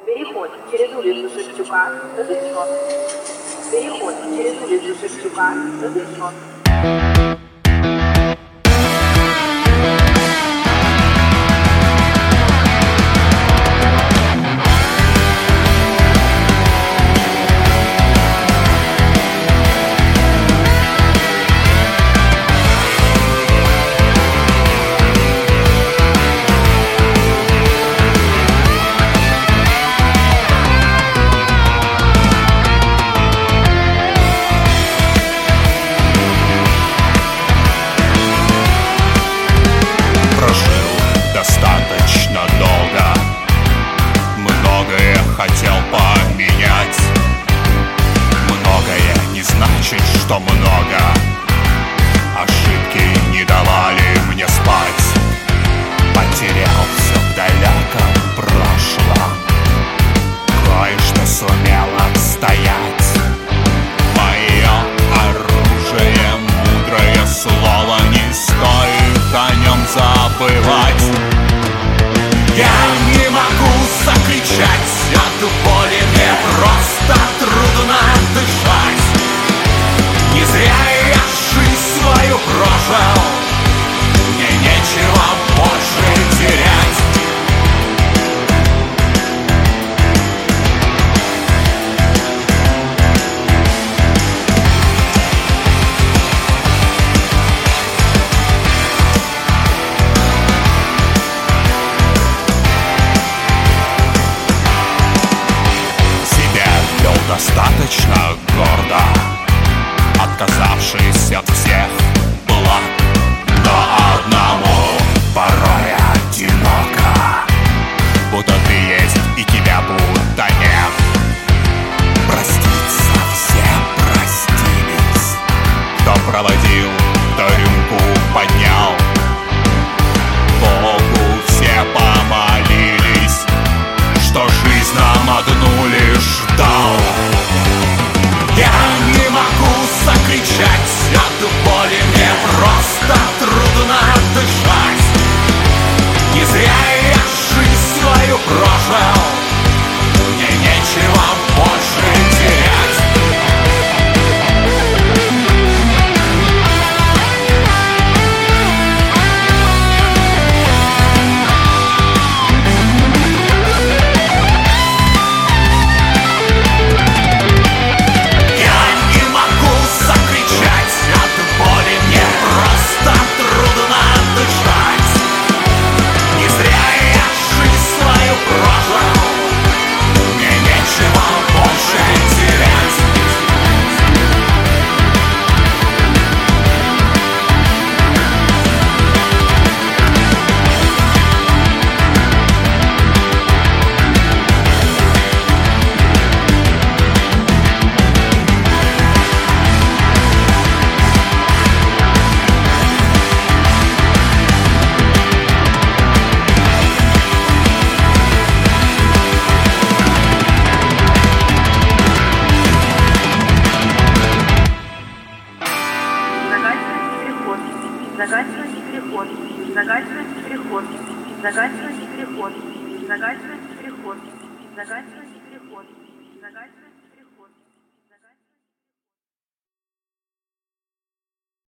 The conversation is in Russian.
Переход через улицу Шевчука разрешен. Переход через улицу Шевчука разрешен. Достаточно долго, многое хотел поменять. Многое не значит, что много. Ошибки не давали мне спать. Потерялся в далеком прошлом, кое-что сумел отстоять. Мое оружие, мудрое слово, не стоит о нем забывать. Я не могу закричать от боли, мне просто трудно дышать. Не зря я жизнь свою прожил, мне нечего больше терять. Достаточно гордо, отказавшись от всех благ, но одному порой одиноко, будто ты есть и тебя будто нет. Проститься все простились, кто проводил, кто рюмку поднял, Богу все помолились, что жизнь нам одну лишь дал. Я не могу закричать от боли, мне просто трудно дышать. Не зря я жизнь свою прожил, мне нечего больше терять. Загадывание переход, загадывание переход, загадывание переход, загадывание переход, загадывание переход, загадывание.